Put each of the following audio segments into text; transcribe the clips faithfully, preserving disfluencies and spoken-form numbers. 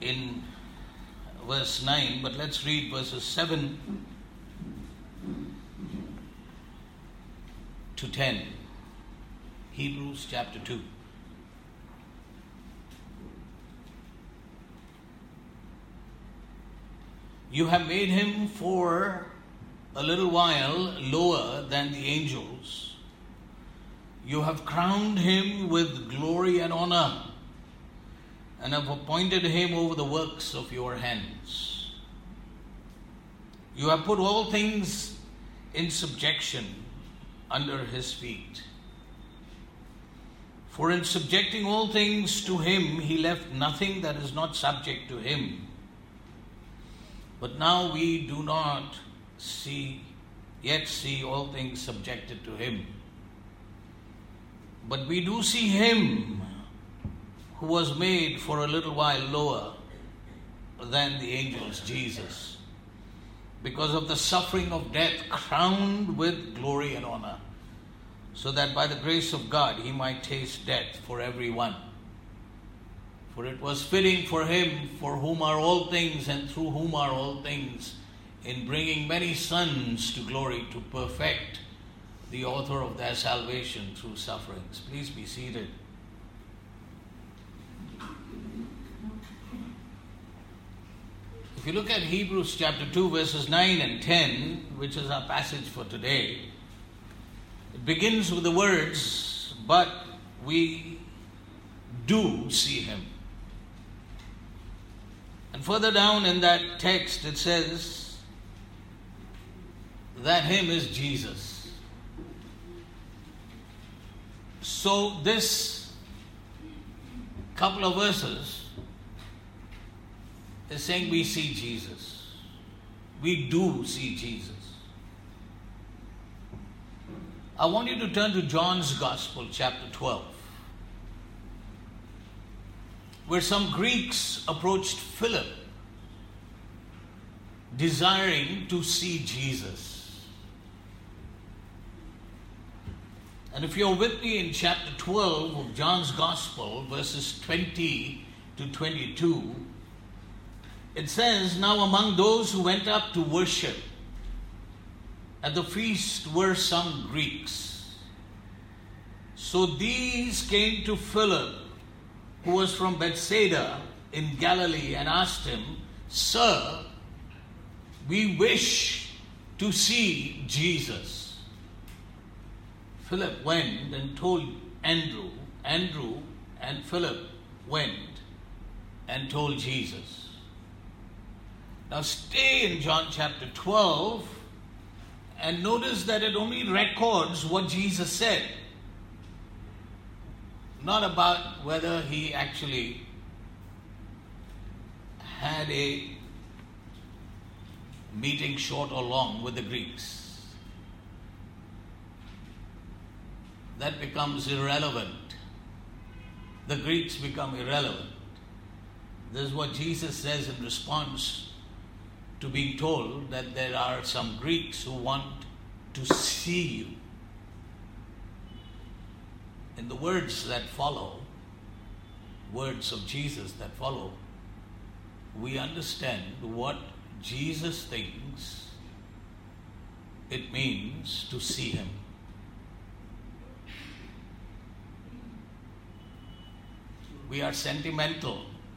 in verse nine, but let's read verses seven to ten. Hebrews chapter two. You have made him for a little while lower than the angels. You have crowned him with glory and honor, and have appointed him over the works of your hands. You have put all things in subjection under his feet. For in subjecting all things to him, he left nothing that is not subject to him. But now we do not see, yet see all things subjected to him. But we do see him who was made for a little while lower than the angels, Jesus, because of the suffering of death, crowned with glory and honor, so that by the grace of God he might taste death for everyone. For it was fitting for him, for whom are all things and through whom are all things, in bringing many sons to glory, to perfect the author of their salvation through sufferings. Please be seated. If you look at Hebrews chapter two, verses nine and ten, which is our passage for today, it begins with the words, but we do see him. And further down in that text it says that him is Jesus. So this couple of verses is saying we see Jesus. We do see Jesus. I want you to turn to John's Gospel, chapter twelve, where some Greeks approached Philip, desiring to see Jesus. And if you're with me in chapter twelve of John's Gospel, verses twenty to twenty-two, it says, now among those who went up to worship at the feast were some Greeks. So these came to Philip, who was from Bethsaida in Galilee, and asked him, Sir, we wish to see Jesus. Philip went and told Andrew. Andrew and Philip went and told Jesus. Now stay in John chapter twelve and notice that it only records what Jesus said, not about whether he actually had a meeting, short or long, with the Greeks. That becomes irrelevant. The Greeks become irrelevant. This is what Jesus says in response to being told that there are some Greeks who want to see you. In the words that follow, words of Jesus that follow, we understand what Jesus thinks it means to see him. We are sentimental.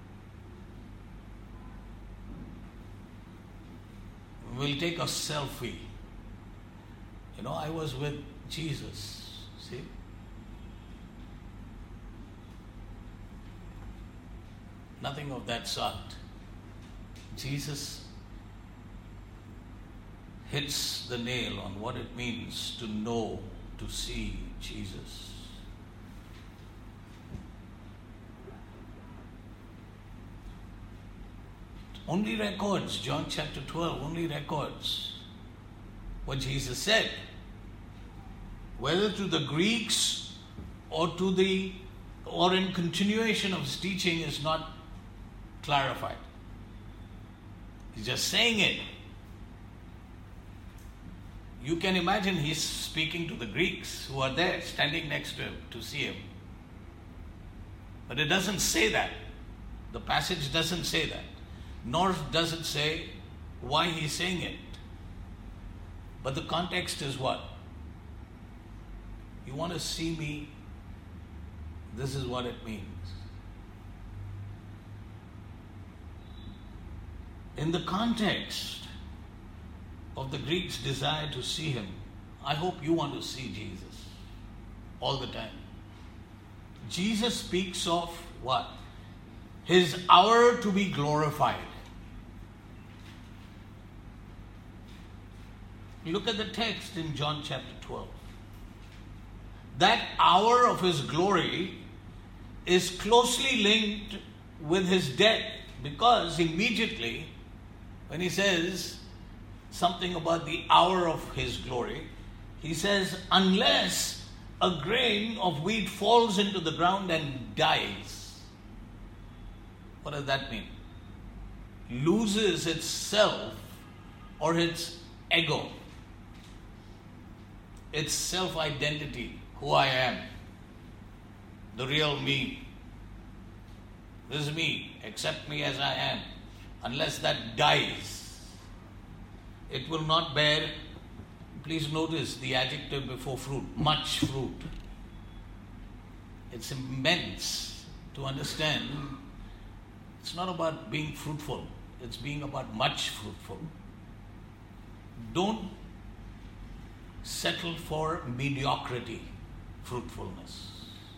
We'll take a selfie. You know, I was with Jesus. See? Nothing of that sort. Jesus hits the nail on what it means to know, to see Jesus. Only records, John chapter twelve, only records what Jesus said. Whether to the Greeks or to the, or in continuation of his teaching is not clarified. He's just saying it. You can imagine he's speaking to the Greeks who are there, standing next to him to see him. But it doesn't say that. The passage doesn't say that. Nor does it say why he's saying it. But the context is what? You want to see me? This is what it means. In the context of the Greeks' desire to see him, I hope you want to see Jesus all the time. Jesus speaks of what? His hour to be glorified. Look at the text in John chapter twelve. That hour of his glory is closely linked with his death, because immediately when he says something about the hour of his glory, he says, unless a grain of wheat falls into the ground and dies. What does that mean? Loses its self or its ego, its self-identity, who I am, the real me. This is me, accept me as I am. Unless that dies, it will not bear, please notice the adjective before fruit, much fruit. It's immense to understand. It's not about being fruitful, it's being about much fruitful. Don't settle for mediocrity, fruitfulness.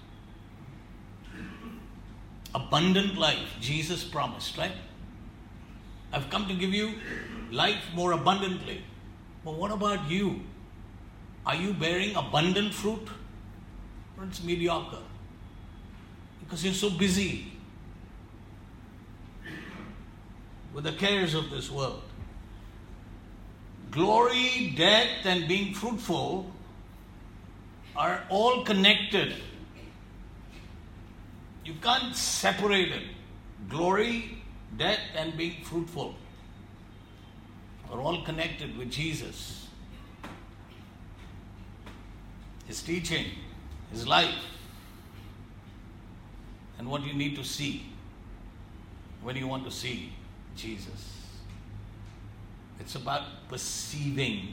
Abundant life, Jesus promised, right? I've come to give you life more abundantly. But what about you? Are you bearing abundant fruit? Or it's mediocre? Because you're so busy with the cares of this world. Glory, death, and being fruitful are all connected. You can't separate it. Glory, death, and being fruitful are all connected with Jesus. His teaching, his life, and what you need to see when you want to see Jesus. It's about perceiving.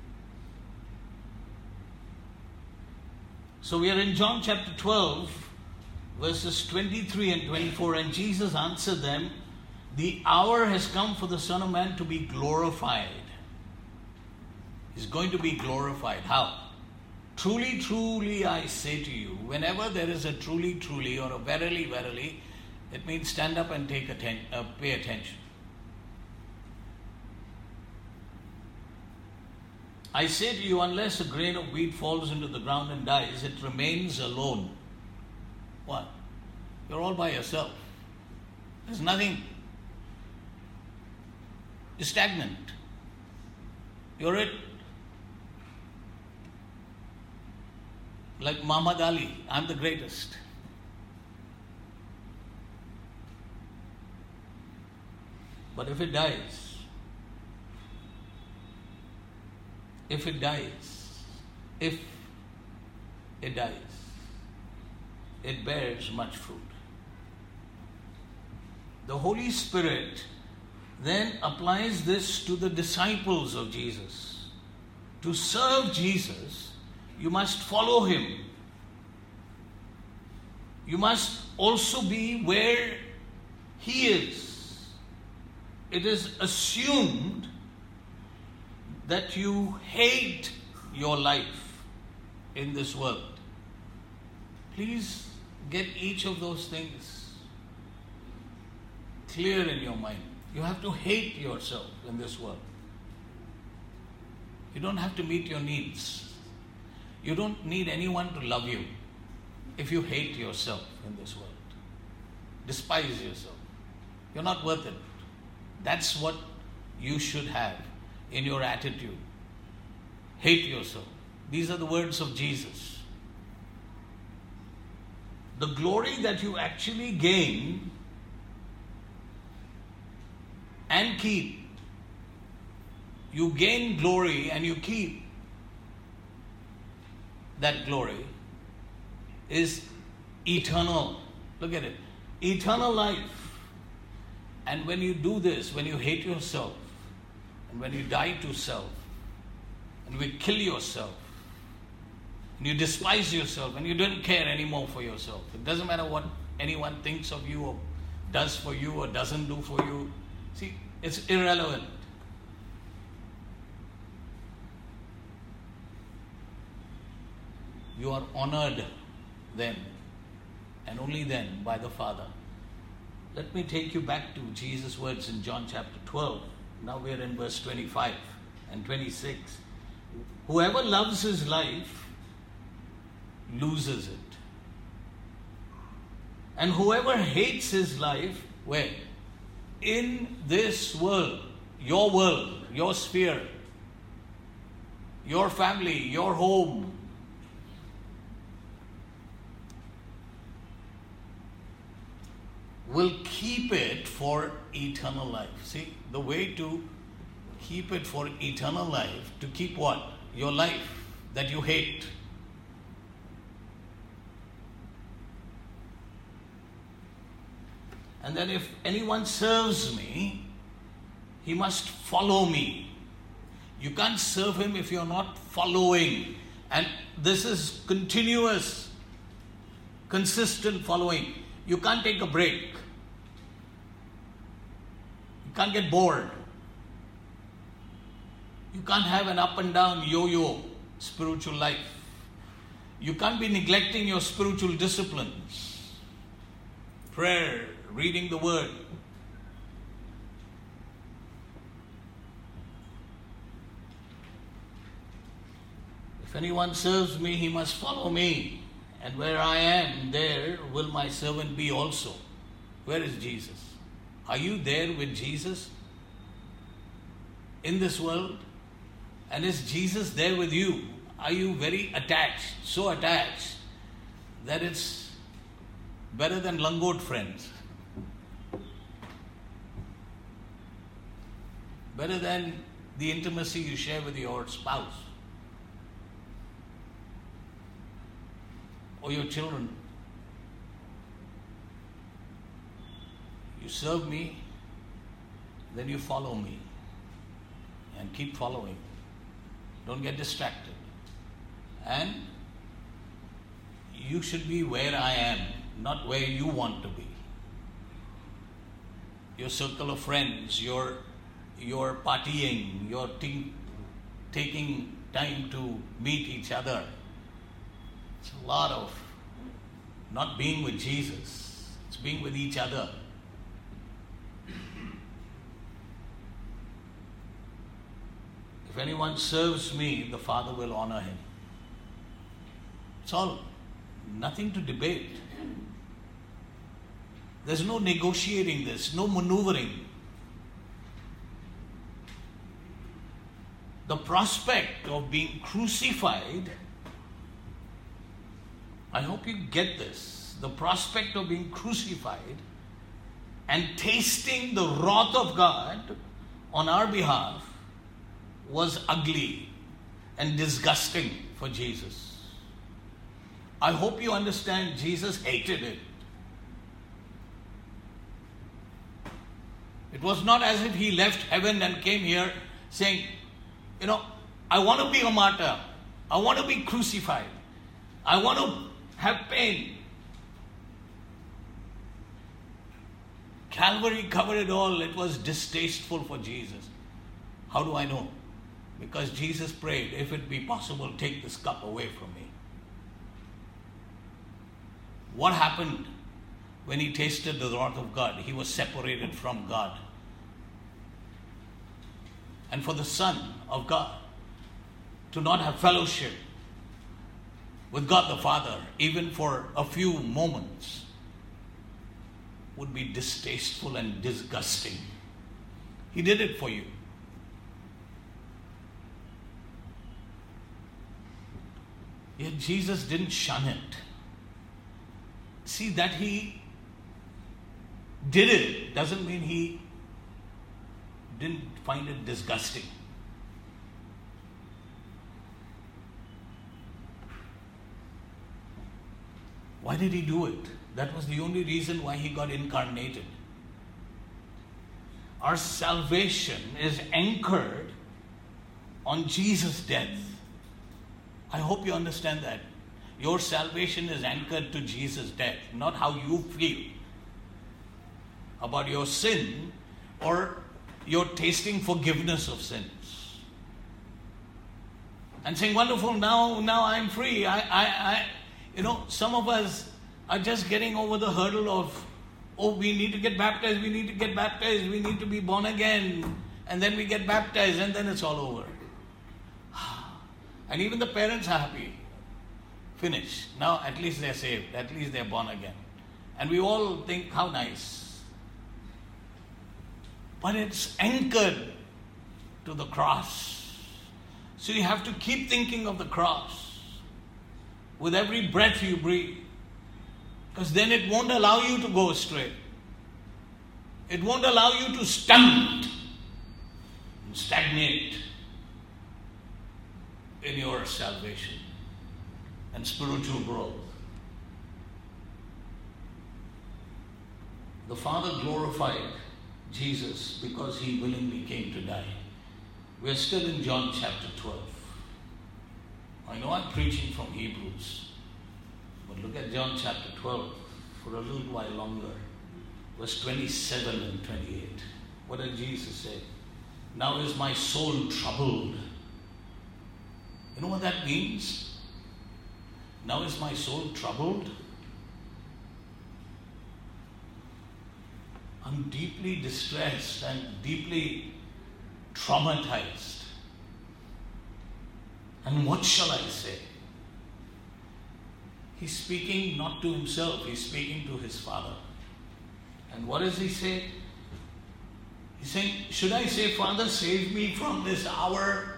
So we are in John chapter twelve, verses twenty-three and twenty-four, and Jesus answered them, the hour has come for the Son of Man to be glorified. He's going to be glorified. How? Truly, truly, I say to you, whenever there is a truly, truly, or a verily, verily, it means stand up and take atten- uh, pay attention. I say to you, unless a grain of wheat falls into the ground and dies, it remains alone. What? You're all by yourself. There's nothing. You're stagnant. You're it. Like Muhammad Ali, I'm the greatest. But if it dies, if it dies, if it dies, it bears much fruit. The Holy Spirit then applies this to the disciples of Jesus. To serve Jesus, you must follow him. You must also be where he is. It is assumed that you hate your life in this world. Please get each of those things clear in your mind. You have to hate yourself in this world. You don't have to meet your needs. You don't need anyone to love you if you hate yourself in this world. Despise yourself. You're not worth it. That's what you should have in your attitude. Hate yourself. These are the words of Jesus. The glory that you actually gain and keep. You gain glory and you keep that glory is eternal. Look at it. Eternal life And when you do this, when you hate yourself, and when you die to self, and you kill yourself, and you despise yourself, and you don't care anymore for yourself. It doesn't matter what anyone thinks of you or does for you or doesn't do for you. See, it's irrelevant. You are honored then, and only then, by the Father. Let me take you back to Jesus' words in John chapter twelve. Now we are in verse twenty-five and twenty-six. Whoever loves his life loses it. And whoever hates his life, where? In this world, your world, your sphere, your family, your home, will keep it for eternal life. See, the way to keep it for eternal life, to keep what? Your life that you hate. And then if anyone serves me, he must follow me. You can't serve him if you're not following. And this is continuous, consistent following. You can't take a break. You can't get bored. You can't have an up and down yo-yo spiritual life. You can't be neglecting your spiritual disciplines. Prayer, reading the Word. If anyone serves me, he must follow me. And where I am, there will my servant be also. Where is Jesus? Are you there with Jesus in this world? And is Jesus there with you? Are you very attached, so attached, that it's better than langot friends? Better than the intimacy you share with your spouse or your children. You serve me, then you follow me, and keep following. Don't get distracted. And you should be where I am, not where you want to be. Your circle of friends, your your partying, your t- taking time to meet each other. It's a lot of not being with Jesus. It's being with each other. If anyone serves me, the Father will honor him. It's all, nothing to debate. There's no negotiating this, no maneuvering. The prospect of being crucified, I hope you get this. The prospect of being crucified and tasting the wrath of God on our behalf was ugly and disgusting for Jesus. I hope you understand Jesus hated it. It was not as if he left heaven and came here saying, you know, I want to be a martyr. I want to be crucified. I want to have pain. Calvary covered it all. It was distasteful for Jesus. How do I know? Because Jesus prayed, if it be possible, take this cup away from me. What happened when he tasted the wrath of God? He was separated from God. And for the Son of God to not have fellowship with God the Father, even for a few moments, would be distasteful and disgusting. He did it for you. Yet Jesus didn't shun it. See, that he did it doesn't mean he didn't find it disgusting. Why did he do it? That was the only reason why he got incarnated. Our salvation is anchored on Jesus' death. I hope you understand that. Your salvation is anchored to Jesus' death, not how you feel about your sin or your tasting forgiveness of sins. And saying, wonderful, now, now I'm free. I, I, I, you know, some of us are just getting over the hurdle of, oh, we need to get baptized, we need to get baptized, we need to be born again. And then we get baptized and then it's all over. And even the parents are happy. Finish. Now at least they're saved. At least they're born again. And we all think, how nice. But it's anchored to the cross. So you have to keep thinking of the cross with every breath you breathe. Because then it won't allow you to go astray. It won't allow you to stunt and stagnate in your salvation and spiritual growth. The Father glorified Jesus because He willingly came to die. We are still in John chapter twelve. I know I'm preaching from Hebrews, but look at John chapter twelve for a little while longer. Verse twenty-seven and twenty-eight. What did Jesus say? Now is my soul troubled. You know what that means? Now is my soul troubled? I'm deeply distressed and deeply traumatized. And what shall I say? He's speaking not to himself, he's speaking to his Father. And what does he say? He's saying, should I say, Father, save me from this hour?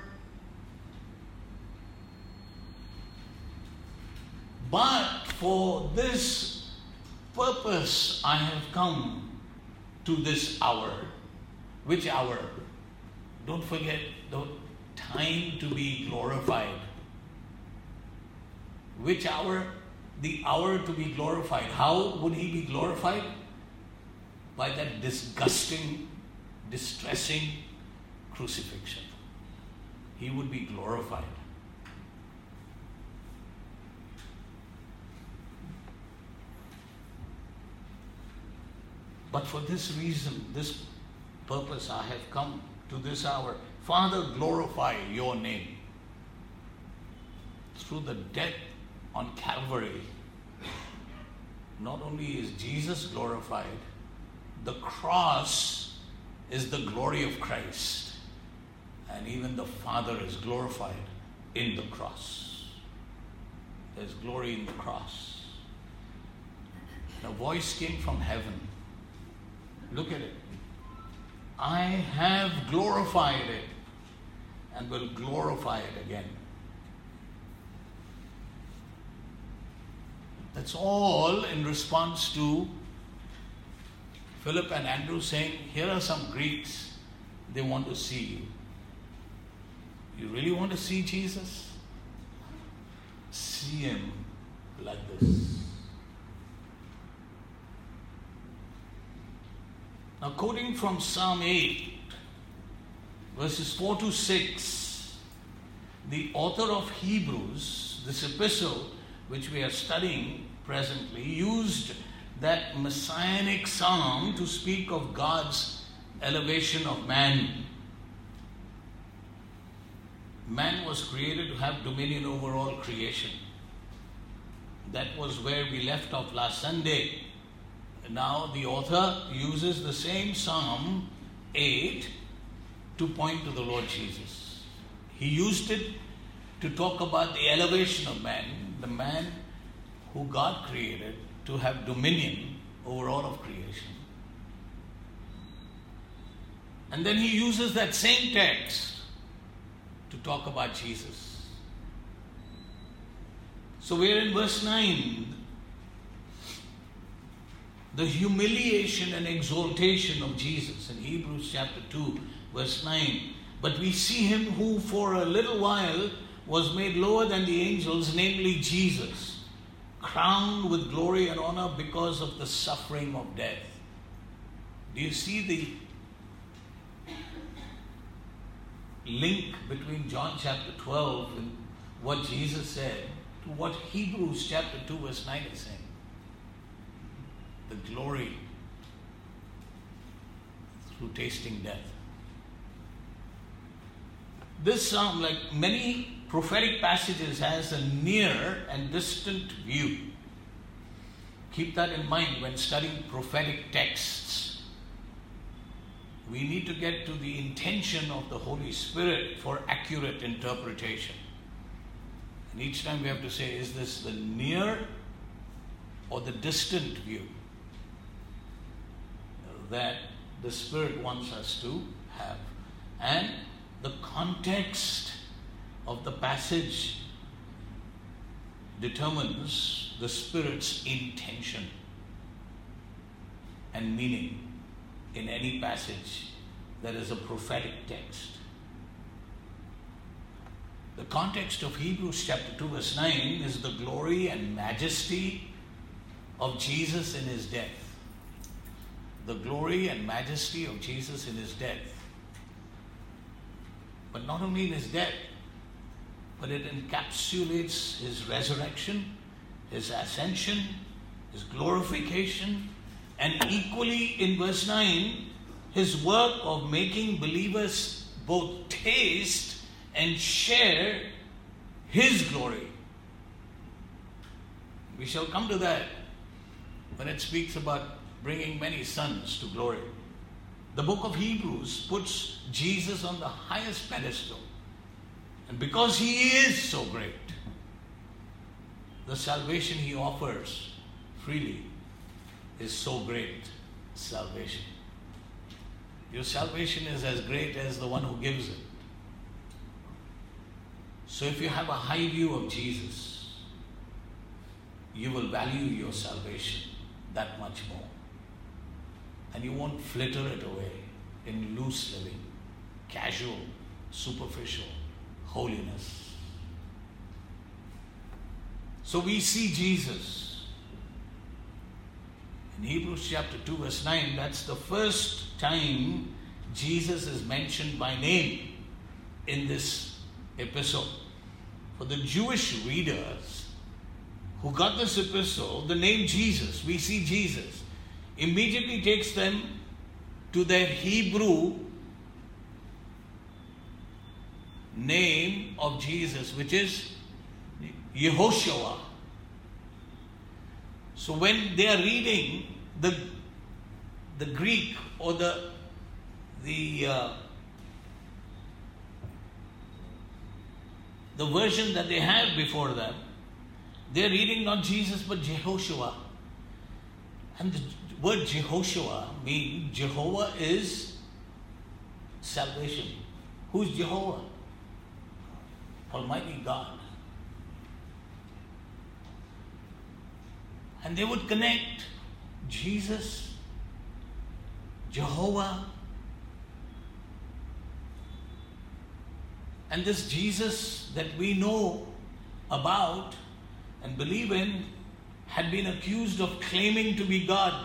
But for this purpose I have come to this hour. Which hour? Don't forget the time to be glorified. Which hour? The hour to be glorified. How would he be glorified? By that disgusting, distressing crucifixion. He would be glorified. But for this reason, this purpose I have come to this hour. Father, glorify your name. Through the death on Calvary, not only is Jesus glorified, the cross is the glory of Christ. And even the Father is glorified in the cross. There's glory in the cross. A voice came from heaven. Look at it. I have glorified it and will glorify it again. That's all in response to Philip and Andrew saying, here are some Greeks, they want to see you. You really want to see Jesus? See him like this. Now, quoting from Psalm eight, verses four to six, the author of Hebrews, this epistle which we are studying presently, used that messianic psalm to speak of God's elevation of man. Man was created to have dominion over all creation. That was where we left off last Sunday. Now the author uses the same Psalm eight to point to the Lord Jesus. He used it to talk about the elevation of man, the man who God created to have dominion over all of creation. And then he uses that same text to talk about Jesus. So we're in verse nine. The humiliation and exaltation of Jesus in Hebrews chapter two, verse nine. But we see him who for a little while was made lower than the angels, namely Jesus, crowned with glory and honor because of the suffering of death. Do you see the link between John chapter twelve and what Jesus said to what Hebrews chapter two verse nine is saying. The glory through tasting death. This psalm, like many prophetic passages, has a near and distant view. Keep that in mind when studying prophetic texts. We need to get to the intention of the Holy Spirit for accurate interpretation. And each time we have to say, is this the near or the distant view that the Spirit wants us to have? And the context of the passage determines the Spirit's intention and meaning in any passage that is a prophetic text. The context of Hebrews chapter two verse nine is the glory and majesty of Jesus in his death. The glory and majesty of Jesus in his death. But not only in his death, but it encapsulates his resurrection, his ascension, his glorification, and equally in verse nine, his work of making believers both taste and share his glory. We shall come to that when it speaks about bringing many sons to glory. The book of Hebrews puts Jesus on the highest pedestal. And because he is so great, the salvation he offers freely is so great salvation. Your salvation is as great as the one who gives it. So if you have a high view of Jesus, you will value your salvation that much more. And you won't flitter it away in loose living, casual, superficial holiness. So we see Jesus in Hebrews chapter two verse nine. That's the first time Jesus is mentioned by name in this epistle. For the Jewish readers who got this epistle, the name Jesus, we see Jesus, immediately takes them to their Hebrew name of Jesus, which is Yehoshua. So when they are reading the the Greek or the the uh, the version that they have before them, they are reading not Jesus but Jehoshua. And the word Jehoshua means Jehovah is salvation. Who's Jehovah? Almighty God. And they would connect Jesus, Jehovah, and this Jesus that we know about and believe in had been accused of claiming to be God.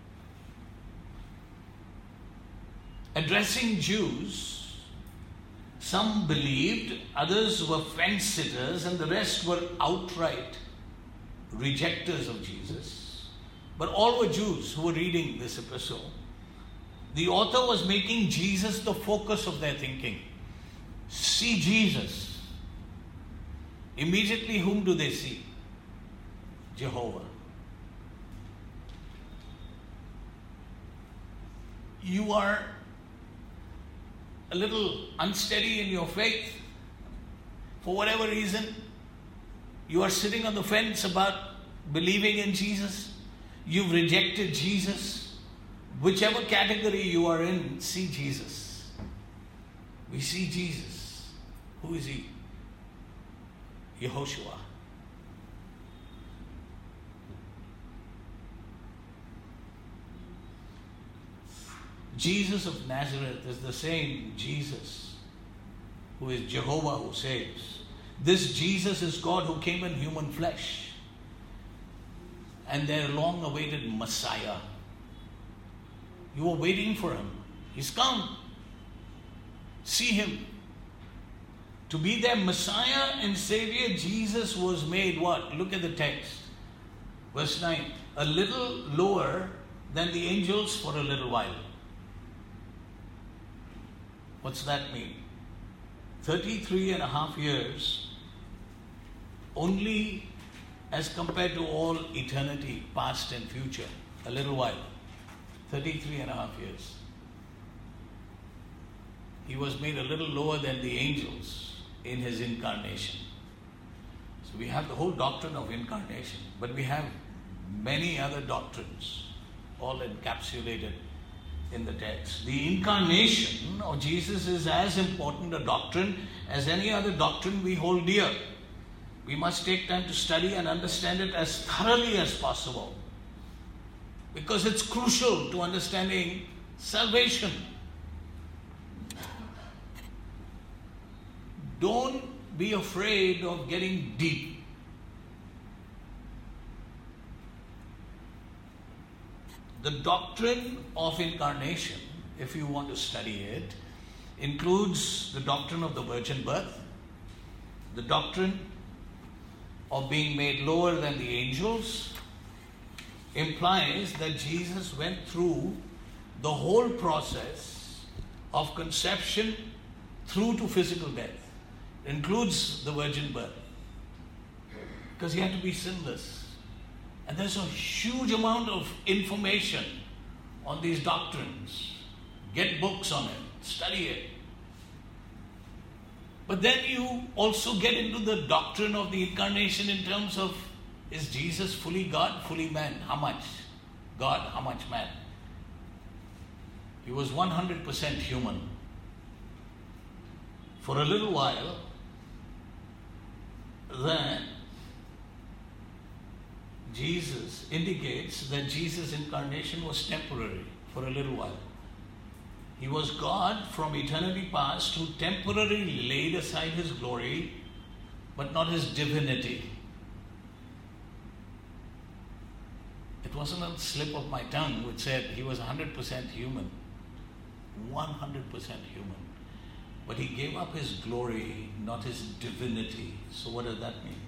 Addressing Jews, some believed, others were fence-sitters, and the rest were outright rejectors of Jesus. But all were Jews who were reading this epistle. The author was making Jesus the focus of their thinking. See Jesus. Immediately, whom do they see? Jehovah. You are a little unsteady in your faith. For whatever reason, you are sitting on the fence about believing in Jesus. You've rejected Jesus. Whichever category you are in, see Jesus. We see Jesus. Who is he? Yehoshua. Jesus of Nazareth is the same Jesus who is Jehovah who saves. This Jesus is God who came in human flesh, and their long-awaited Messiah. You were waiting for him. He's come. See him. To be their Messiah and Savior, Jesus was made what? Look at the text. Verse nine. A little lower than the angels for a little while. What's that mean? thirty-three and a half years only as compared to all eternity, past and future. A little while. thirty-three and a half years. He was made a little lower than the angels in his incarnation. So we have the whole doctrine of incarnation, but we have many other doctrines all encapsulated in the text. The incarnation of Jesus is as important a doctrine as any other doctrine we hold dear. We must take time to study and understand it as thoroughly as possible, because it's crucial to understanding salvation. Don't be afraid of getting deep. The doctrine of incarnation, if you want to study it, includes the doctrine of the virgin birth, the doctrine of being made lower than the angels, implies that Jesus went through the whole process of conception through to physical death. It includes the virgin birth, because he had to be sinless. And there's a huge amount of information on these doctrines. Get books on it, study it. But then you also get into the doctrine of the incarnation in terms of, is Jesus fully God, fully man? How much God, how much man? He was one hundred percent human. For a little while, then Jesus indicates that Jesus' incarnation was temporary for a little while. He was God from eternity past who temporarily laid aside his glory, but not his divinity. It wasn't a slip of my tongue which said he was one hundred percent human. one hundred percent human. But he gave up his glory, not his divinity. So what does that mean?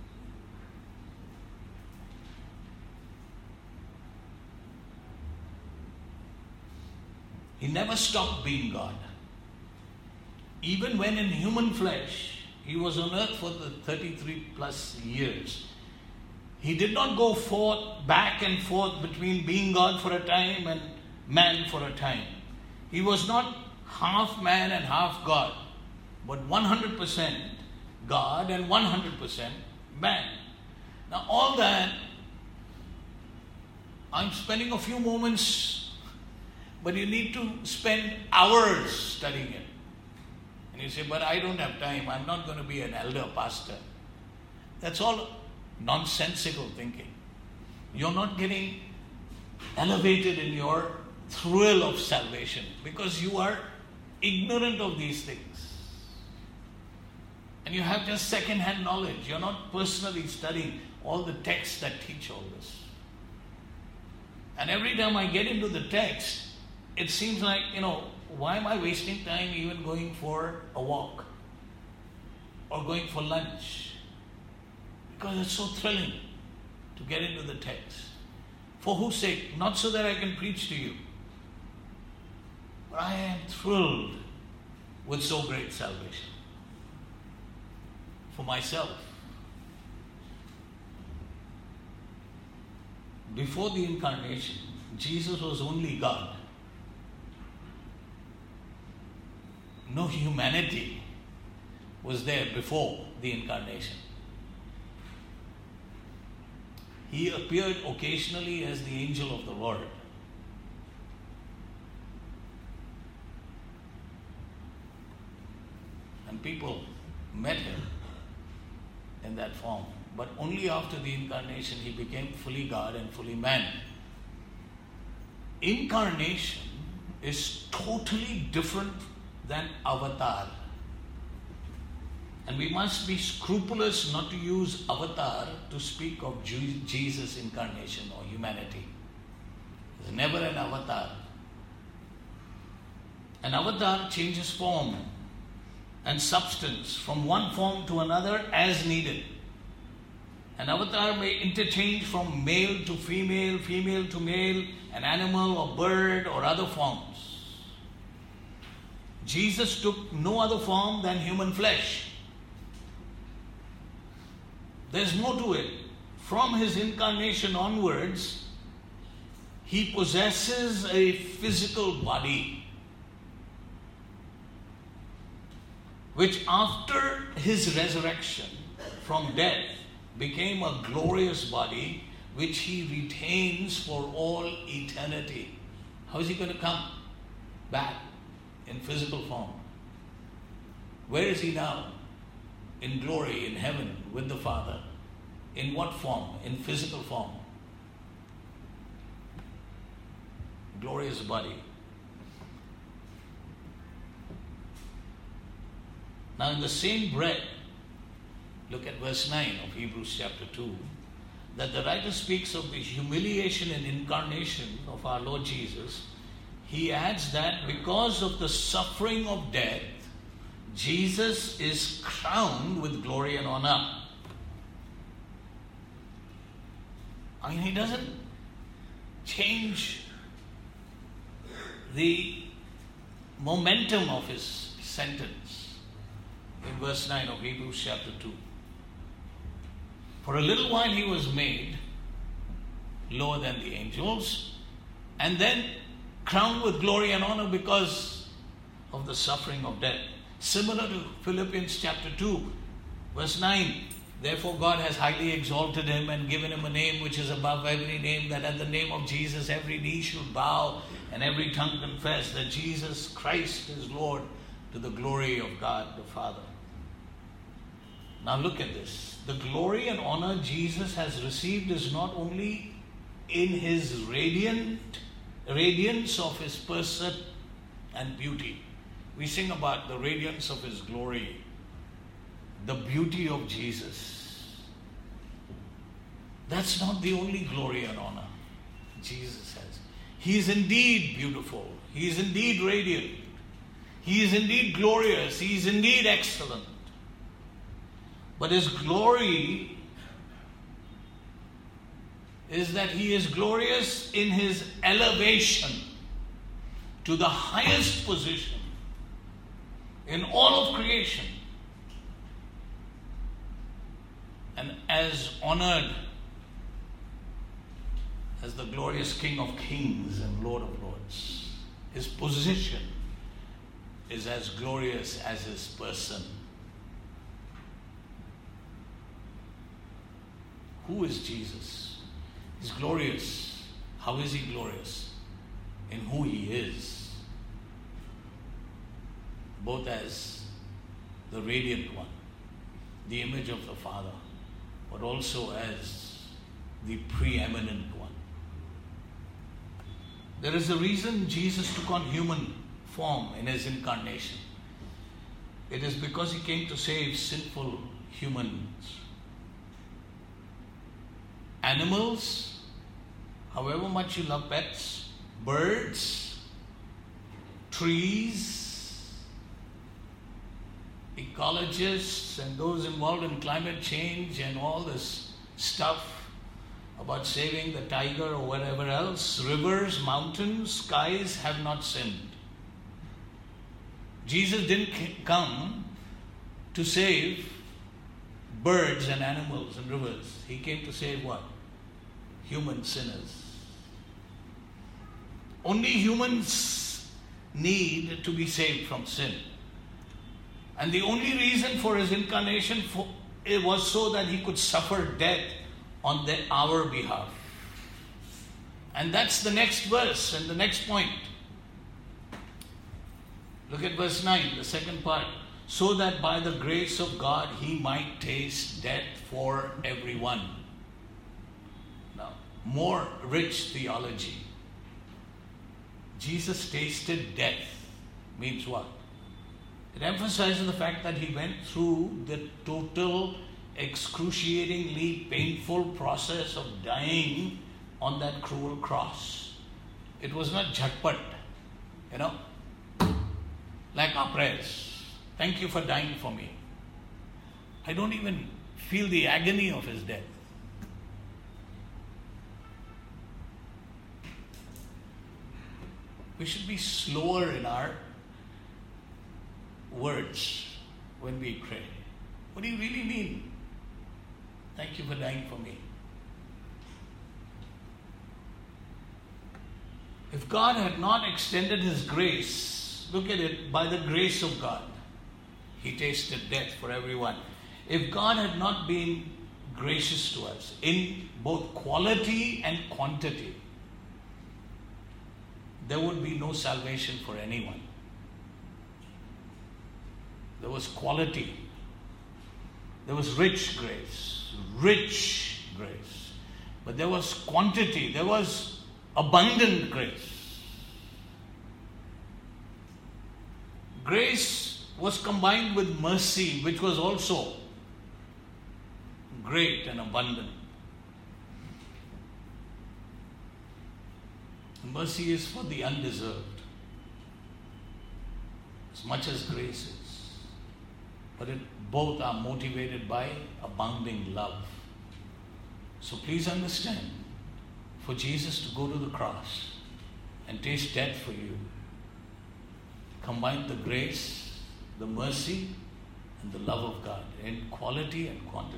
He never stopped being God. Even when in human flesh, he was on earth for the thirty-three plus years. He did not go forth, back and forth between being God for a time and man for a time. He was not half man and half God, but one hundred percent God and one hundred percent man. Now all that, I'm spending a few moments, but you need to spend hours studying it. And you say, but I don't have time, I'm not going to be an elder pastor. That's all nonsensical thinking. You're not getting elevated in your thrill of salvation because you are ignorant of these things. And you have just second-hand knowledge. You're not personally studying all the texts that teach all this. And every time I get into the text, it seems like, you know, why am I wasting time even going for a walk or going for lunch? Because it's so thrilling to get into the text. For whose sake? Not so that I can preach to you, but I am thrilled with so great salvation for myself. Before the incarnation, Jesus was only God. No humanity was there before the incarnation. He appeared occasionally as the angel of the Lord. And people met him in that form. But only after the incarnation he became fully God and fully man. Incarnation is totally different than avatar. And we must be scrupulous not to use avatar to speak of Jesus' incarnation or humanity. There's never an avatar. An avatar changes form and substance from one form to another as needed. An avatar may interchange from male to female, female to male, an animal or bird or other forms. Jesus took no other form than human flesh. There's more to it. From his incarnation onwards, he possesses a physical body, which after his resurrection from death became a glorious body which he retains for all eternity. How is he going to come back in physical form? Where is he now? In glory, in heaven, with the Father. In what form? In physical form. Glorious body. Now in the same breath, look at verse nine of Hebrews chapter two, that the writer speaks of the humiliation and incarnation of our Lord Jesus. He adds that because of the suffering of death, Jesus is crowned with glory and honor. I mean, he doesn't change the momentum of his sentence in verse nine of Hebrews chapter two. For a little while he was made lower than the angels, and then crowned with glory and honor because of the suffering of death. Similar to Philippians chapter two, verse nine. Therefore God has highly exalted him and given him a name which is above every name, that at the name of Jesus every knee should bow and every tongue confess that Jesus Christ is Lord, to the glory of God the Father. Now look at this. The glory and honor Jesus has received is not only in his radiant radiance of his person and beauty. We sing about the radiance of his glory, the beauty of Jesus. That's not the only glory and honor Jesus has. He is indeed beautiful. He is indeed radiant. He is indeed glorious. He is indeed excellent. But his glory is that he is glorious in his elevation to the highest position in all of creation, and as honored as the glorious King of Kings and Lord of Lords. His position is as glorious as his person. Who is Jesus? He's glorious. How is he glorious? In who he is. Both as the radiant one, the image of the Father, but also as the preeminent one. There is a reason Jesus took on human form in his incarnation. It is because he came to save sinful humans. Animals, however much you love pets, birds, trees, ecologists and those involved in climate change and all this stuff about saving the tiger or whatever else, rivers, mountains, skies have not sinned. Jesus didn't come to save birds and animals and rivers. He came to save what? Human sinners. Only humans need to be saved from sin. And the only reason for his incarnation for, it was so that he could suffer death on the, our behalf. And that's the next verse and the next point. Look at verse nine, the second part. So that by the grace of God he might taste death for everyone. Now, more rich theology. Jesus tasted death means what? It emphasizes the fact that he went through the total, excruciatingly painful process of dying on that cruel cross. It was not jhatpat, you know, like our prayers. Thank you for dying for me. I don't even feel the agony of his death. We should be slower in our words when we pray. What do you really mean? Thank you for dying for me. If God had not extended his grace, look at it, by the grace of God, he tasted death for everyone. If God had not been gracious to us in both quality and quantity, there would be no salvation for anyone. There was quality. There was rich grace. Rich grace. But there was quantity. There was abundant grace. Grace was combined with mercy, which was also great and abundant. Mercy is for the undeserved, as much as grace is. But it, both are motivated by abounding love. So please understand, for Jesus to go to the cross and taste death for you, combine the grace, the mercy, and the love of God in quality and quantity.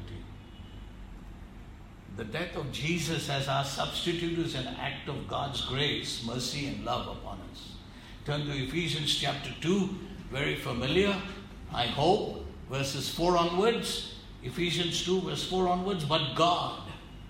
The death of Jesus as our substitute is an act of God's grace, mercy, and love upon us. Turn to Ephesians chapter two, very familiar, I hope, verses four onwards. Ephesians two, verse four onwards. But God,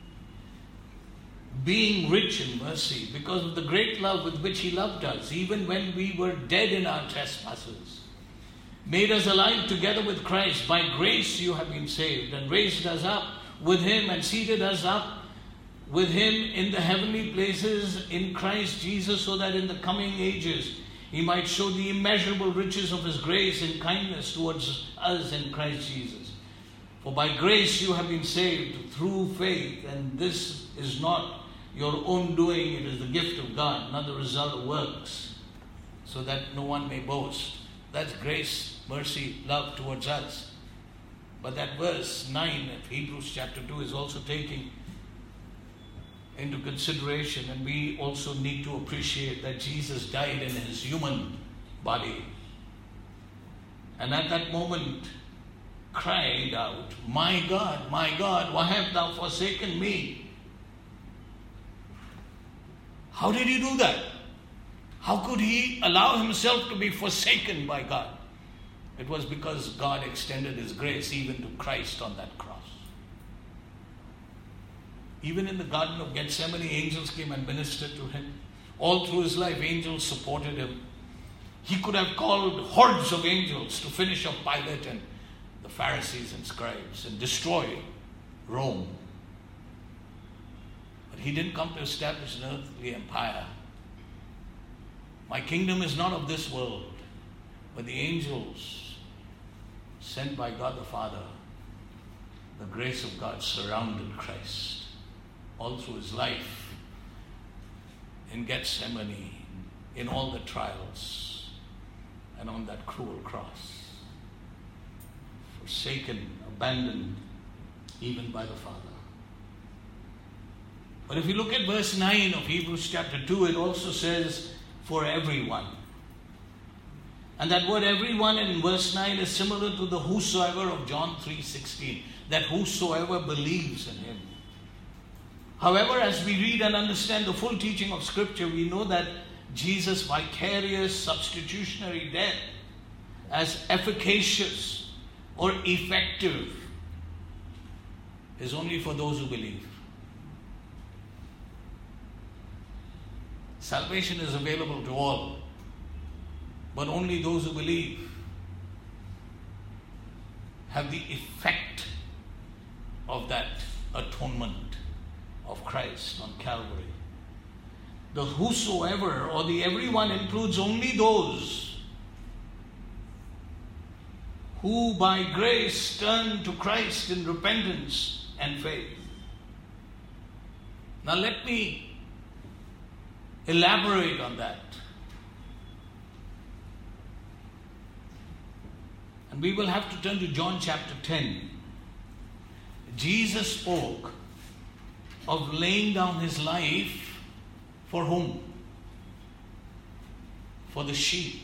being rich in mercy, because of the great love with which he loved us, even when we were dead in our trespasses, made us alive together with Christ. By grace you have been saved, and raised us up with him and seated us up with him in the heavenly places in Christ Jesus, so that in the coming ages he might show the immeasurable riches of his grace and kindness towards us in Christ Jesus. For by grace you have been saved through faith, and this is not your own doing, it is the gift of God, not the result of works, so that no one may boast. That's grace, mercy, love towards us. But that verse nine of Hebrews chapter two is also taking into consideration, and we also need to appreciate that Jesus died in his human body. And at that moment cried out, "My God, my God, why hast thou forsaken me?" How did he do that? How could he allow himself to be forsaken by God? It was because God extended his grace even to Christ on that cross. Even in the Garden of Gethsemane, angels came and ministered to him. All through his life, angels supported him. He could have called hordes of angels to finish off Pilate and the Pharisees and scribes and destroy Rome. But he didn't come to establish an earthly empire. My kingdom is not of this world. But the angels sent by God the Father, the grace of God surrounded Christ all through his life, in Gethsemane, in all the trials, and on that cruel cross. Forsaken, abandoned, even by the Father. But if you look at verse nine of Hebrews chapter two, it also says, for everyone. And that word everyone in verse nine is similar to the whosoever of John three sixteen. That whosoever believes in him. However, as we read and understand the full teaching of Scripture, we know that Jesus' vicarious substitutionary death as efficacious or effective is only for those who believe. Salvation is available to all, but only those who believe have the effect of that atonement of Christ on Calvary. The whosoever or the everyone includes only those who by grace turn to Christ in repentance and faith. Now let me elaborate on that. And we will have to turn to John chapter ten. Jesus spoke of laying down his life for whom? For the sheep.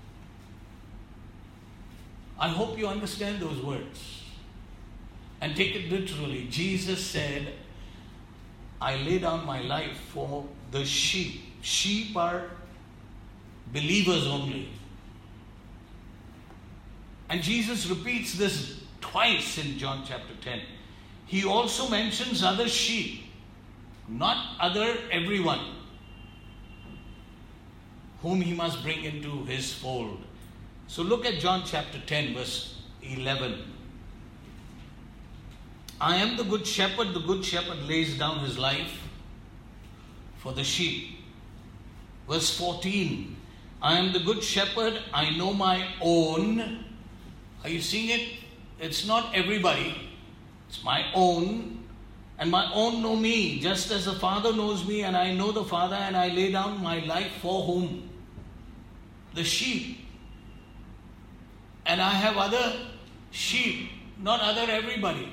I hope you understand those words and take it literally. Jesus said, I lay down my life for the sheep. Sheep are believers only. And Jesus repeats this twice in John chapter ten. He also mentions other sheep, not other everyone, whom he must bring into his fold. So look at John chapter ten, verse eleven. I am the good shepherd. The good shepherd lays down his life for the sheep. Verse fourteen. I am the good shepherd. I know my own. Are you seeing it? It's not everybody. It's my own. And my own know me, just as the Father knows me, and I know the Father, and I lay down my life for whom? The sheep. And I have other sheep, not other everybody,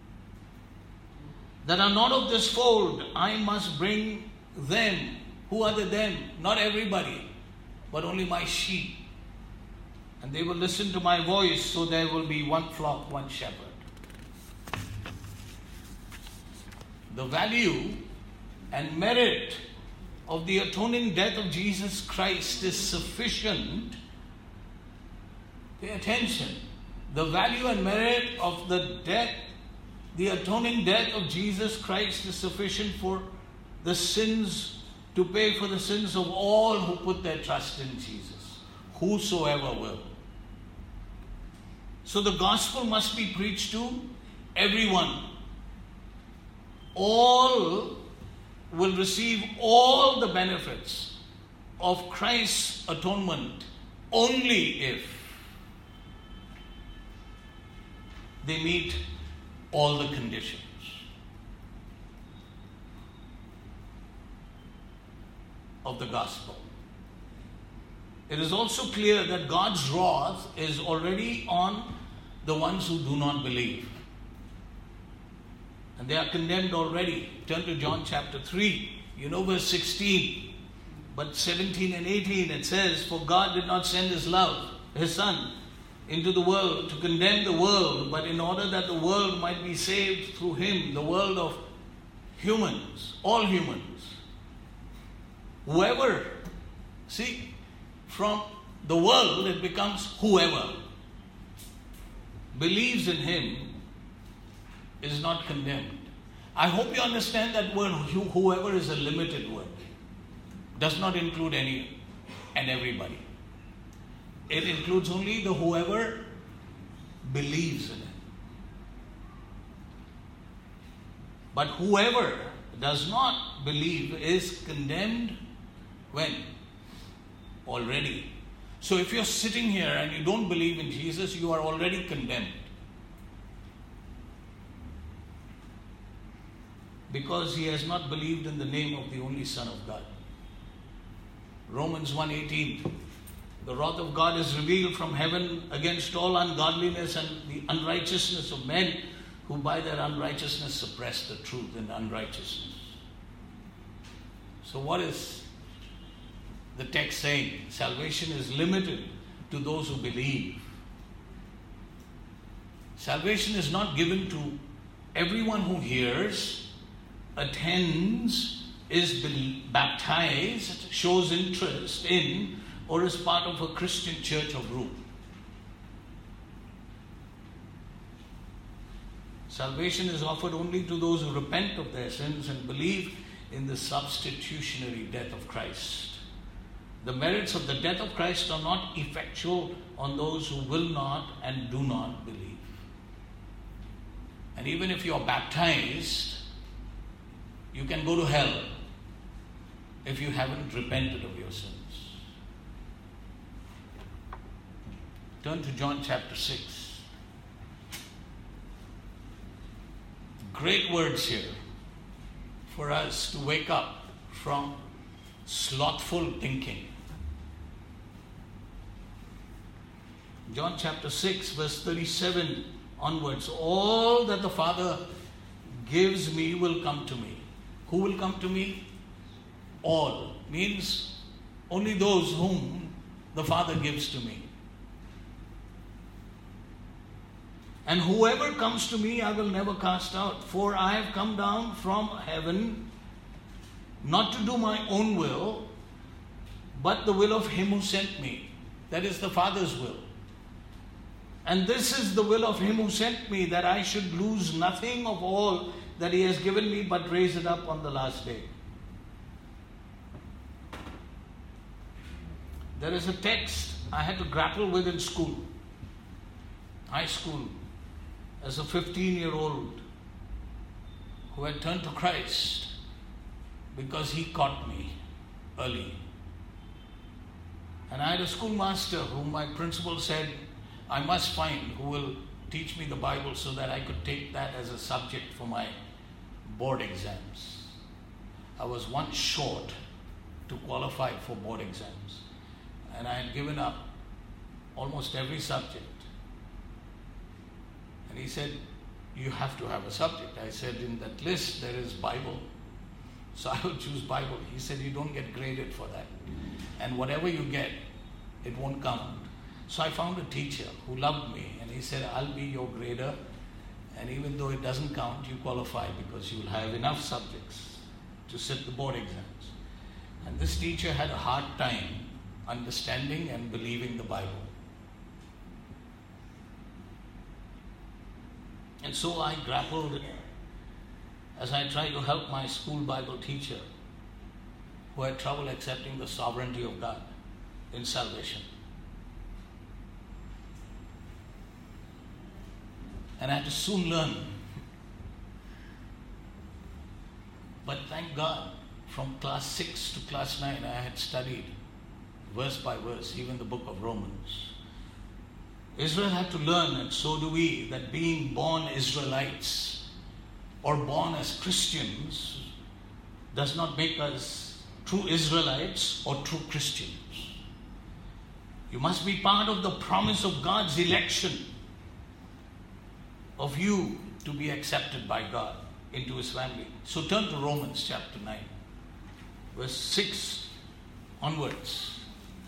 that are not of this fold. I must bring them. Who are the them? Not everybody, but only my sheep. And they will listen to my voice, so there will be one flock, one shepherd. The value and merit of the atoning death of Jesus Christ is sufficient. Pay attention. The value and merit of the death, the atoning death of Jesus Christ is sufficient for the sins, to pay for the sins of all who put their trust in Jesus, whosoever will. So the gospel must be preached to everyone. All will receive all the benefits of Christ's atonement only if they meet all the conditions. Of the gospel. It is also clear that God's wrath is already on the ones who do not believe. And they are condemned already. Turn to John chapter three. You know verse sixteen. But seventeen and eighteen it says, for God did not send his love, his Son, into the world to condemn the world, but in order that the world might be saved through him, the world of humans, all humans. Whoever, see, from the world it becomes whoever believes in him is not condemned. I hope you understand that word whoever is a limited word. Does not include any and everybody. It includes only the whoever believes in it. But whoever does not believe is condemned when? Already. So if you're sitting here and you don't believe in Jesus, you are already condemned. Because he has not believed in the name of the only Son of God. Romans one eighteen. The wrath of God is revealed from heaven against all ungodliness and the unrighteousness of men who by their unrighteousness suppress the truth in unrighteousness. So what is the text saying? Salvation is limited to those who believe. Salvation is not given to everyone who hears, attends, is baptized, shows interest in, or is part of a Christian church or group. Salvation is offered only to those who repent of their sins and believe in the substitutionary death of Christ. The merits of the death of Christ are not effectual on those who will not and do not believe. And even if you are baptized, you can go to hell if you haven't repented of your sins. Turn to John chapter six. Great words here for us to wake up from slothful thinking. John chapter six, verse thirty-seven onwards. All that the Father gives me will come to me. Who will come to me? All. Means only those whom the Father gives to me. And whoever comes to me, I will never cast out. For I have come down from heaven, not to do my own will, but the will of him who sent me. That is the Father's will. And this is the will of him who sent me, that I should lose nothing of all that he has given me, but raise it up on the last day. There is a text I had to grapple with in school, high school, as a fifteen-year-old who had turned to Christ because he caught me early. And I had a schoolmaster whom my principal said, I must find who will teach me the Bible so that I could take that as a subject for my board exams. I was one short to qualify for board exams, and I had given up almost every subject. And he said, you have to have a subject. I said, in that list there is Bible, so I will choose Bible. He said, you don't get graded for that, and whatever you get, it won't count. So I found a teacher who loved me, and he said, I'll be your grader, and even though it doesn't count, you qualify because you will have enough subjects to sit the board exams. And this teacher had a hard time understanding and believing the Bible. And so I grappled as I tried to help my school Bible teacher who had trouble accepting the sovereignty of God in salvation. And I had to soon learn. But thank God, from class six to class nine, I had studied verse by verse, even the book of Romans. Israel had to learn, and so do we, that being born Israelites or born as Christians does not make us true Israelites or true Christians. You must be part of the promise of God's election, of you to be accepted by God into his family. So turn to Romans chapter nine, verse six onwards.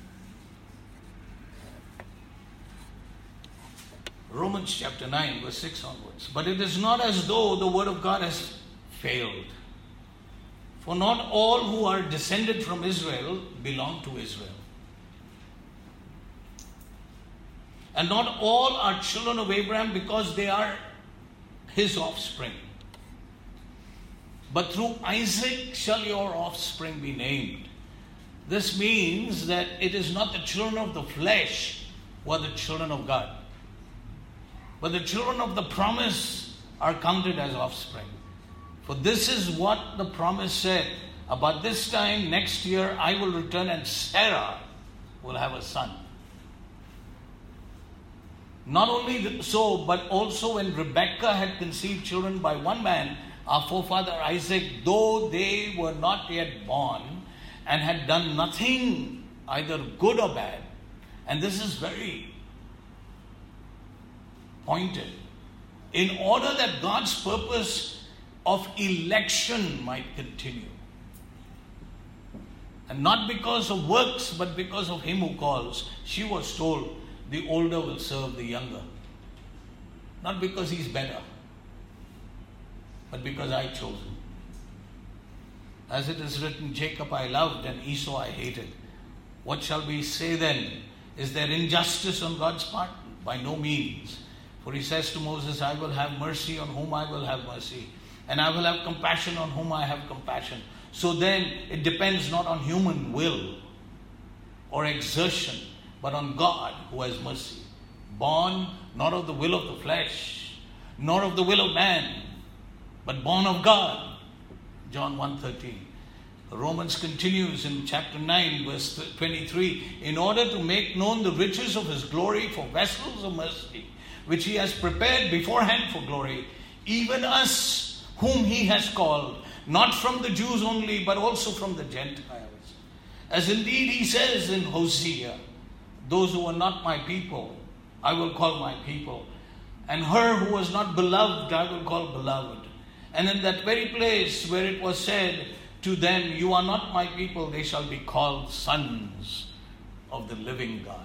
Romans chapter nine, verse six onwards. But it is not as though the word of God has failed. For not all who are descended from Israel belong to Israel. And not all are children of Abraham because they are his offspring. But through Isaac shall your offspring be named. This means that it is not the children of the flesh who are the children of God, but the children of the promise are counted as offspring. For this is what the promise said, about this time next year I will return and Sarah will have a son. Not only so, but also when Rebekah had conceived children by one man, our forefather Isaac, though they were not yet born and had done nothing either good or bad, and this is very pointed, in order that God's purpose of election might continue. And not because of works, but because of him who calls. She was told, the older will serve the younger. Not because he's better, but because I chose him. As it is written, Jacob I loved and Esau I hated. What shall we say then? Is there injustice on God's part? By no means. For he says to Moses, I will have mercy on whom I will have mercy, and I will have compassion on whom I have compassion. So then it depends not on human will or exertion, but on God who has mercy. Born not of the will of the flesh, nor of the will of man, but born of God. John one thirteen. Romans continues in chapter nine, verse twenty-three. In order to make known the riches of his glory for vessels of mercy, which he has prepared beforehand for glory, even us whom he has called, not from the Jews only, but also from the Gentiles. As indeed he says in Hosea, those who are not my people I will call my people. And her who was not beloved, I will call beloved. And in that very place where it was said to them, you are not my people, they shall be called sons of the living God.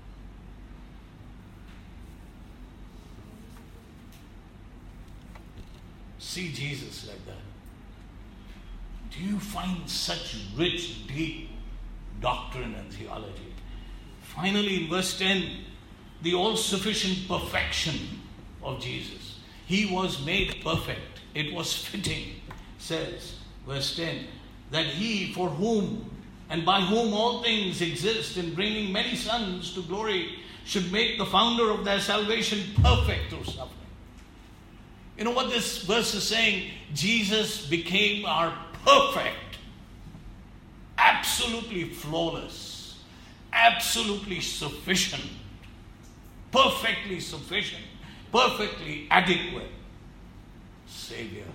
See Jesus like that. Do you find such rich, deep doctrine and theology? Finally, in verse ten, the all-sufficient perfection of Jesus. He was made perfect. It was fitting, says verse ten, that he for whom and by whom all things exist in bringing many sons to glory should make the founder of their salvation perfect through suffering. You know what this verse is saying? Jesus became our perfect, absolutely flawless, absolutely sufficient, perfectly sufficient, perfectly adequate Savior.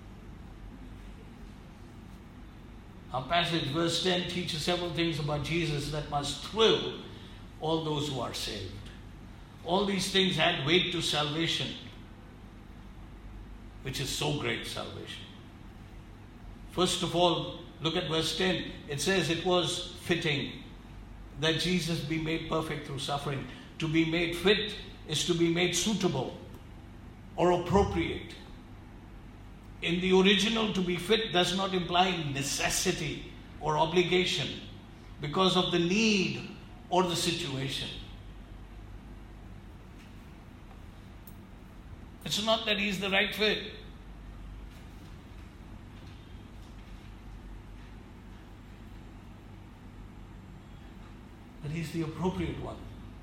Our passage, verse ten, teaches several things about Jesus that must thrill all those who are saved. All these things add weight to salvation, which is so great salvation. First of all, look at verse ten. It says it was fitting that Jesus be made perfect through suffering. To be made fit is to be made suitable or appropriate. In the original, to be fit does not imply necessity or obligation because of the need or the situation. It's not that he's the right fit. But he's the appropriate one.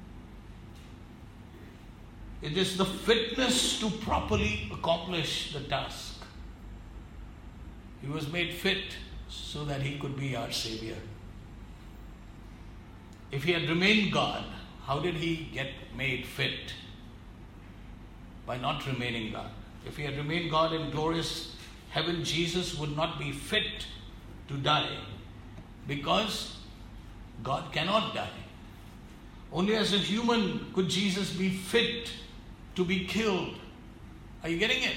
It is the fitness to properly accomplish the task. He was made fit so that he could be our Savior. If he had remained God, how did he get made fit? By not remaining God. If he had remained God in glorious heaven, Jesus would not be fit to die because God cannot die. Only as a human could Jesus be fit to be killed. Are you getting it?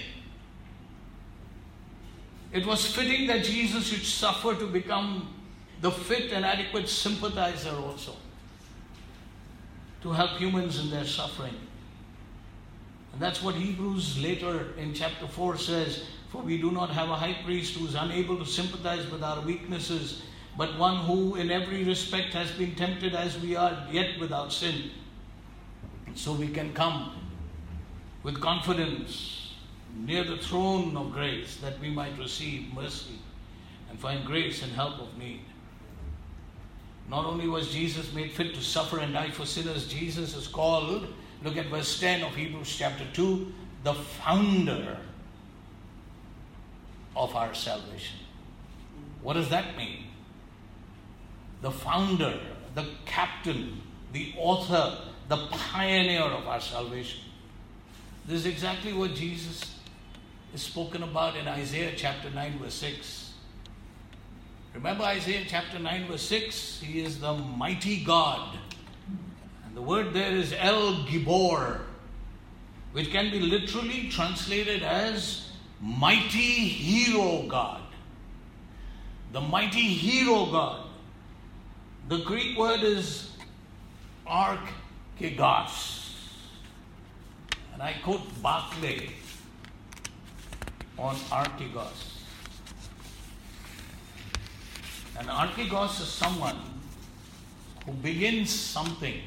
It was fitting that Jesus should suffer to become the fit and adequate sympathizer also, to help humans in their suffering. And that's what Hebrews later in chapter four says, for we do not have a high priest who is unable to sympathize with our weaknesses, but one who in every respect has been tempted as we are, yet without sin. So we can come with confidence near the throne of grace that we might receive mercy and find grace and help of need. Not only was Jesus made fit to suffer and die for sinners, Jesus is called, look at verse ten of Hebrews chapter two, the founder of our salvation. What does that mean? The founder, the captain, the author, the pioneer of our salvation. This is exactly what Jesus is spoken about in Isaiah chapter nine verse six. Remember Isaiah chapter nine verse six? He is the mighty God. And the word there is El Gibor, which can be literally translated as mighty hero God. The mighty hero God. The Greek word is archegos. And I quote Barclay on archegos. And archegos is someone who begins something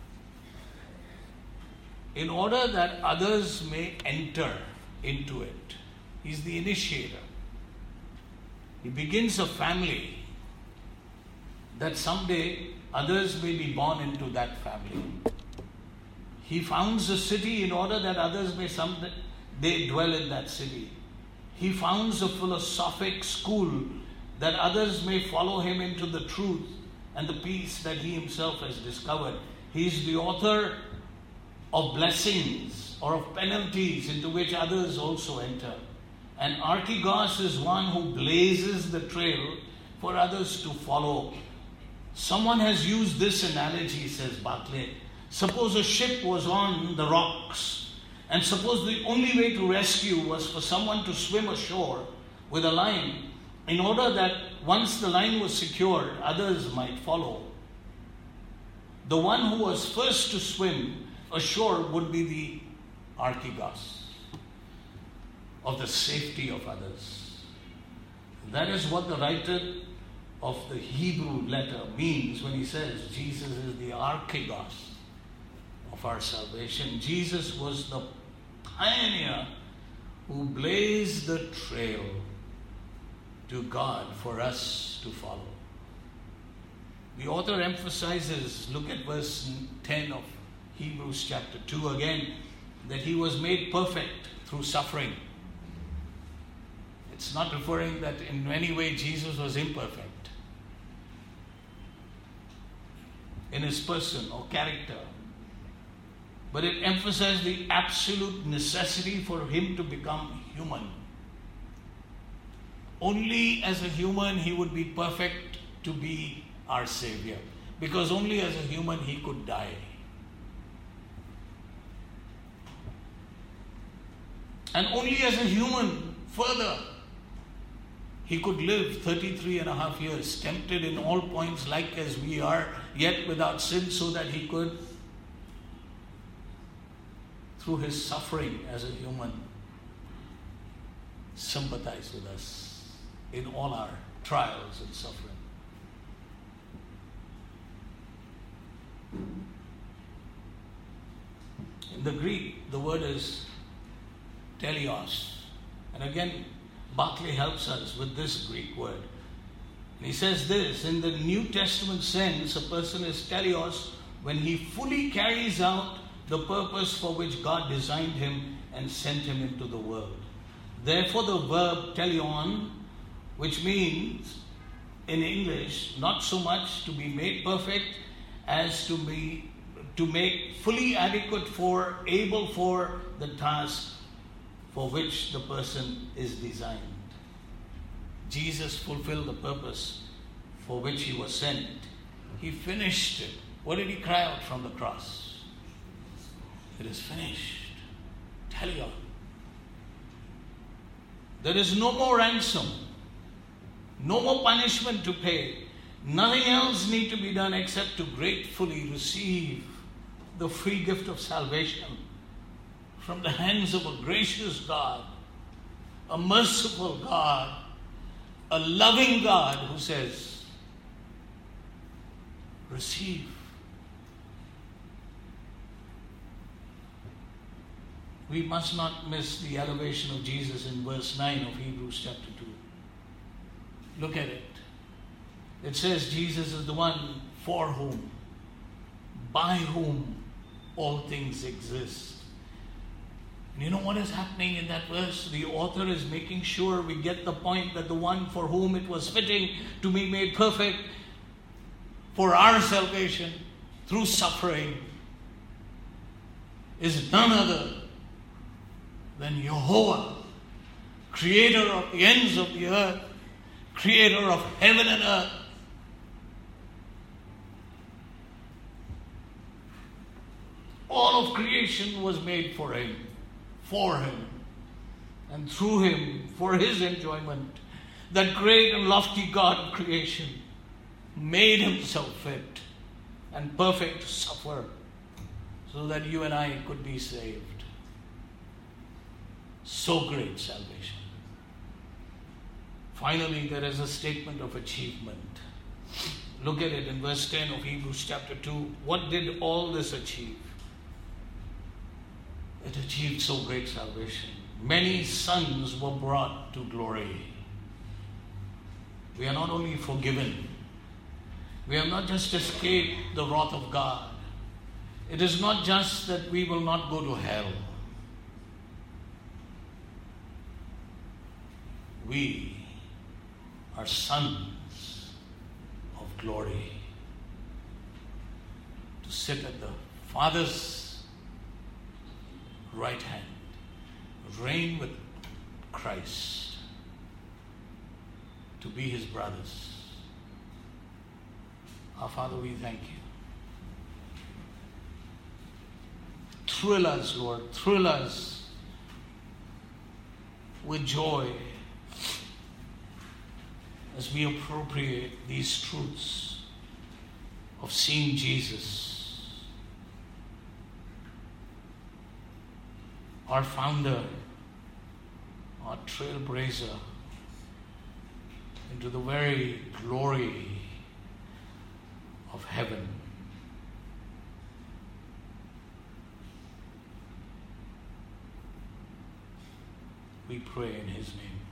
in order that others may enter into it. He's the initiator. He begins a family that someday others may be born into that family. He founds a city in order that others may someday dwell in that city. He founds a philosophic school that others may follow him into the truth and the peace that he himself has discovered. He is the author of blessings or of penalties into which others also enter. And archegos is one who blazes the trail for others to follow. Someone has used this analogy, says Barclay, Suppose a ship was on the rocks, and suppose the only way to rescue was for someone to swim ashore with a line, in order that once the line was secured, others might follow. The one who was first to swim ashore would be the archegos of the safety of others. That is what the writer of the Hebrew letter means when he says Jesus is the archegos of our salvation. Jesus was the pioneer who blazed the trail to God for us to follow. The author emphasizes, look at verse ten of Hebrews chapter two again, that he was made perfect through suffering. It's not referring that in any way Jesus was imperfect in his person or character, but it emphasized the absolute necessity for him to become human. Only as a human he would be perfect to be our Savior, because only as a human he could die. And only as a human, further, he could live thirty-three and a half years, tempted in all points like as we are, yet without sin, so that he could, through his suffering as a human, sympathize with us in all our trials and suffering. In the Greek, the word is teleos. And again, Barclay helps us with this Greek word. And he says this, in the New Testament sense, a person is teleos when he fully carries out the purpose for which God designed him and sent him into the world. Therefore, the verb teleon, which means in English, not so much to be made perfect as to be to make fully adequate for, able for the task for which the person is designed. Jesus fulfilled the purpose for which he was sent. He finished it. What did he cry out from the cross? It is finished. Teleon. There is no more ransom, no more punishment to pay. Nothing else need to be done except to gratefully receive the free gift of salvation from the hands of a gracious God, a merciful God, a loving God who says, receive. We must not miss the elevation of Jesus in verse nine of Hebrews chapter two. Look at it. It says Jesus is the one for whom, by whom all things exist. And you know what is happening in that verse? The author is making sure we get the point that the one for whom it was fitting to be made perfect for our salvation through suffering is none other than Jehovah, creator of the ends of the earth, creator of heaven and earth. All of creation was made for him, for him, and through him, for his enjoyment. That great and lofty God of creation made himself fit and perfect to suffer so that you and I could be saved. So great salvation. Finally, there is a statement of achievement. Look at it in verse ten of Hebrews chapter two. What did all this achieve? It achieved so great salvation. Many sons were brought to glory. We are not only forgiven, we have not just escaped the wrath of God. It is not just that we will not go to hell. We are sons of glory to sit at the Father's right hand, reign with Christ, to be his brothers. Our Father, we thank you thrill us, Lord. Thrill us with joy as we appropriate these truths of seeing Jesus, our founder, our trailblazer, into the very glory of heaven. We pray in His name.